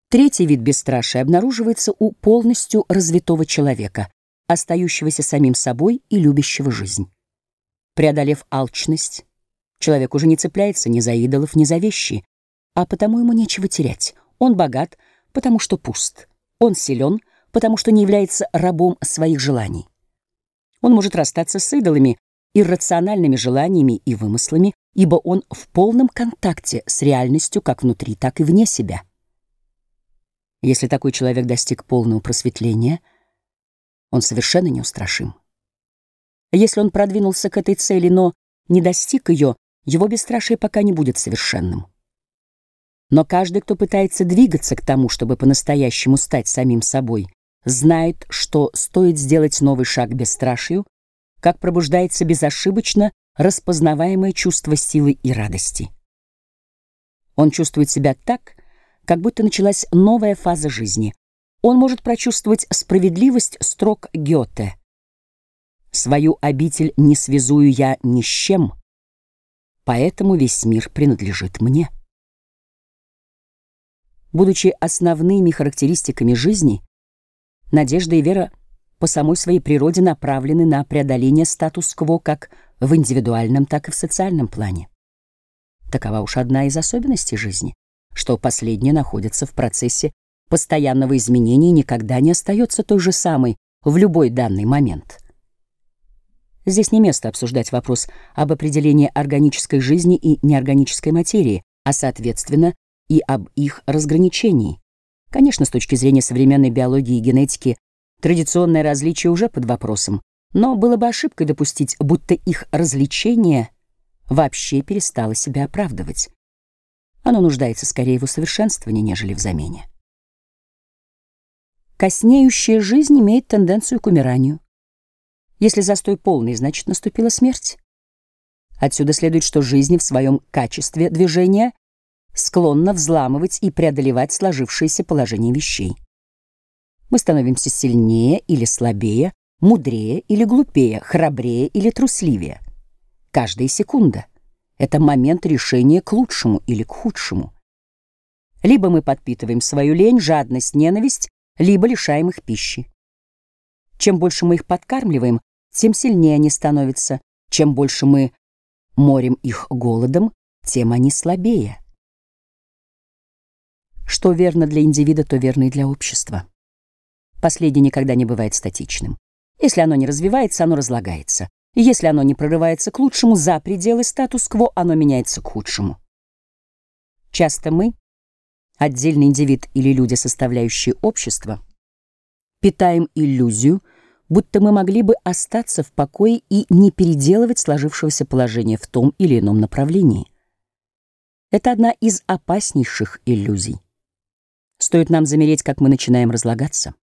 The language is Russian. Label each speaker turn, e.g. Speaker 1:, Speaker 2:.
Speaker 1: Третий вид бесстрашия обнаруживается у полностью развитого человека, остающегося самим собой и любящего жизнь. Преодолев алчность, человек уже не цепляется ни за идолов, ни за вещи, а потому ему нечего терять. Он богат, потому что пуст. Он силен, потому что не является рабом своих желаний. Он может расстаться с идолами, иррациональными желаниями и вымыслами, ибо он в полном контакте с реальностью как внутри, так и вне себя. Если такой человек достиг полного просветления, он совершенно неустрашим. Если он продвинулся к этой цели, но не достиг ее, его бесстрашие пока не будет совершенным. Но каждый, кто пытается двигаться к тому, чтобы по-настоящему стать самим собой, знает, что стоит сделать новый шаг к бесстрашию, как пробуждается безошибочно распознаваемое чувство силы и радости. Он чувствует себя так, как будто началась новая фаза жизни. Он может прочувствовать справедливость строк Гёте. «Свою обитель не связую я ни с чем, поэтому весь мир принадлежит мне». Будучи основными характеристиками жизни, надежда и вера по самой своей природе направлены на преодоление статус-кво как в индивидуальном, так и в социальном плане. Такова уж одна из особенностей жизни, что последняя находится в процессе постоянного изменения и никогда не остается той же самой в любой данный момент. Здесь не место обсуждать вопрос об определении органической жизни и неорганической материи, а, соответственно, и об их разграничении. Конечно, с точки зрения современной биологии и генетики, традиционное различие уже под вопросом, но было бы ошибкой допустить, будто их развлечение вообще перестало себя оправдывать. Оно нуждается скорее в усовершенствовании, нежели в замене. Коснеющая жизнь имеет тенденцию к умиранию. Если застой полный, значит, наступила смерть. Отсюда следует, что жизнь в своем качестве движения склонна взламывать и преодолевать сложившееся положение вещей. Мы становимся сильнее или слабее, мудрее или глупее, храбрее или трусливее. Каждая секунда — это момент решения к лучшему или к худшему. Либо мы подпитываем свою лень, жадность, ненависть, либо лишаем их пищи. Чем больше мы их подкармливаем, тем сильнее они становятся. Чем больше мы морим их голодом, тем они слабее. Что верно для индивида, то верно и для общества. Последнее никогда не бывает статичным. Если оно не развивается, оно разлагается. И если оно не прорывается к лучшему за пределы статус-кво, оно меняется к худшему. Часто мы, отдельный индивид или люди, составляющие общество, питаем иллюзию, будто мы могли бы остаться в покое и не переделывать сложившегося положения в том или ином направлении. Это одна из опаснейших иллюзий. Стоит нам замереть, как мы начинаем разлагаться.